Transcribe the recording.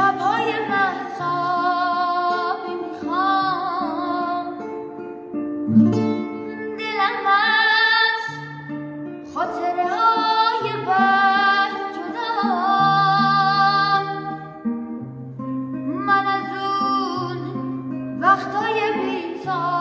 شب‌های مهتابی میخوام، دلم از خاطره‌های بد جدام، من از اون وقتای بی‌تاب